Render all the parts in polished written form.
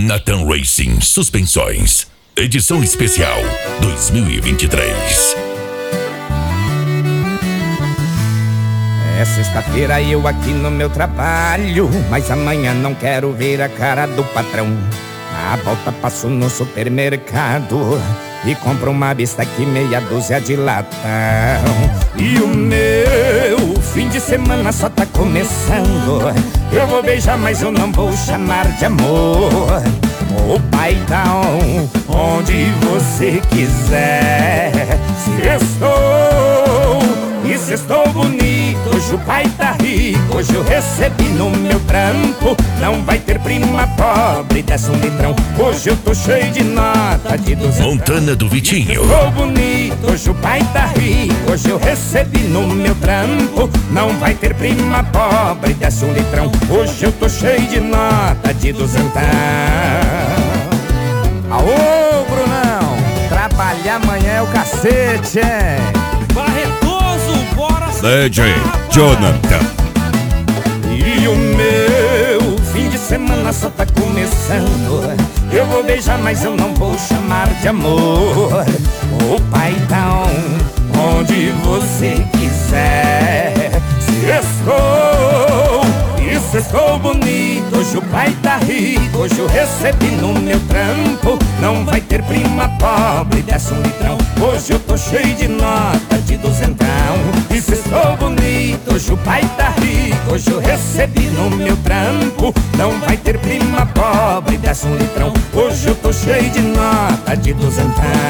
Nathan Racing Suspensões, edição especial 2023. É sexta-feira e eu aqui no meu trabalho, mas amanhã não quero ver a cara do patrão. Na volta passo no supermercado e compro uma bisteca e meia dúzia de latão. E o meu fim de semana só tá começando. Eu vou beijar, mas eu não vou chamar de amor. O paidão, onde você quiser. Se estou bonito, hoje o pai tá rico, hoje eu recebi no meu trampo. Não vai ter prima pobre, desce um litrão. Hoje eu tô cheio de nota de 200. Montana do Vitinho. Estou bonito, hoje o pai tá rico, hoje eu recebi no meu trampo. Não vai ter prima pobre, desce um litrão. Hoje eu tô cheio de nota de 200. Aô, Brunão, trabalhar amanhã é o cacete, hein? DJ Jonathan. E o meu fim de semana só tá começando. Eu vou beijar, mas eu não vou chamar de amor. O paidão, onde você quiser. Se estou bonito, hoje o pai tá rico, hoje eu recebi no meu trampo. Não vai ter prima pobre, desce um litrão. Hoje eu tô cheio de nota de 200. E se estou bonito, hoje o pai tá rico, hoje eu recebi no meu trampo. Não vai ter prima pobre, desce um litrão. Hoje eu tô cheio de nota de 200.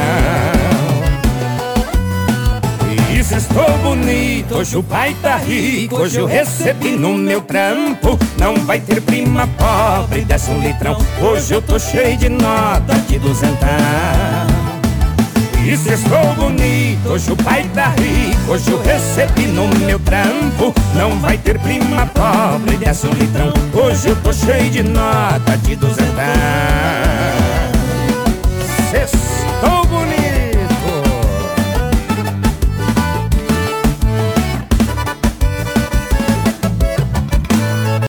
E se estou bonito, hoje o pai tá rico, hoje eu recebi no meu trampo. Não vai ter prima pobre, desce um litrão. Hoje eu tô cheio de nota de 200. E se estou bonito, hoje o pai tá rico, hoje eu recebi no meu trampo. Não vai ter prima pobre, desce um litrão. Hoje eu tô cheio de nota de 200.